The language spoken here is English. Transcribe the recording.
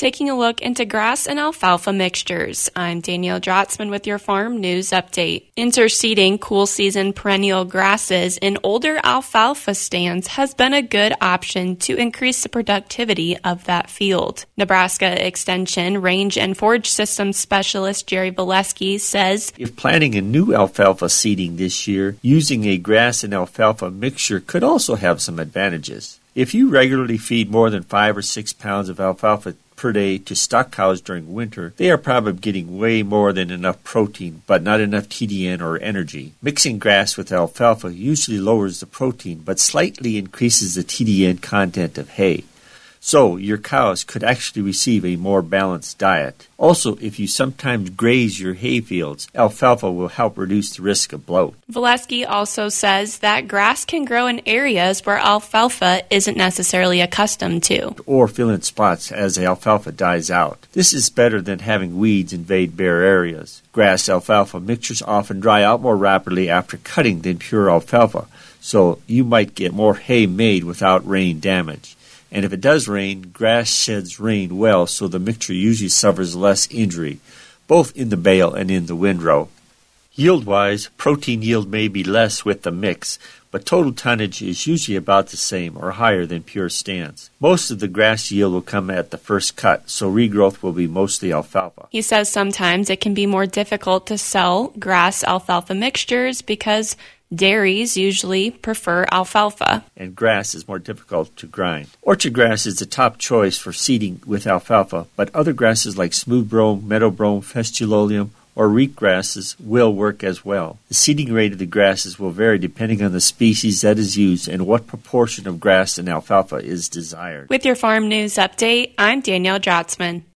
taking a look into grass and alfalfa mixtures. I'm Danielle Drotzman with your Farm News Update. Interseeding cool season perennial grasses in older alfalfa stands has been a good option to increase the productivity of that field. Nebraska Extension Range and Forage Systems Specialist Jerry Valesky says, if planting a new alfalfa seeding this year, using a grass and alfalfa mixture could also have some advantages. If you regularly feed more than 5 or 6 pounds of alfalfa per day to stock cows during winter, they are probably getting way more than enough protein, but not enough TDN or energy. Mixing grass with alfalfa usually lowers the protein, but slightly increases the TDN content of hay. So your cows could actually receive a more balanced diet. Also, if you sometimes graze your hay fields, alfalfa will help reduce the risk of bloat. Valesky also says that grass can grow in areas where alfalfa isn't necessarily accustomed to, or fill in spots as the alfalfa dies out. This is better than having weeds invade bare areas. Grass-alfalfa mixtures often dry out more rapidly after cutting than pure alfalfa, so you might get more hay made without rain damage. And if it does rain, grass sheds rain well, so the mixture usually suffers less injury, both in the bale and in the windrow. Yield-wise, protein yield may be less with the mix, but total tonnage is usually about the same or higher than pure stands. Most of the grass yield will come at the first cut, so regrowth will be mostly alfalfa. He says sometimes it can be more difficult to sell grass-alfalfa mixtures because dairies usually prefer alfalfa. And grass is more difficult to grind. Orchard grass is the top choice for seeding with alfalfa, but other grasses like smooth brome, meadow brome, festuloleum, or reed grasses will work as well. The seeding rate of the grasses will vary depending on the species that is used and what proportion of grass and alfalfa is desired. With your Farm News Update, I'm Danielle Drotzman.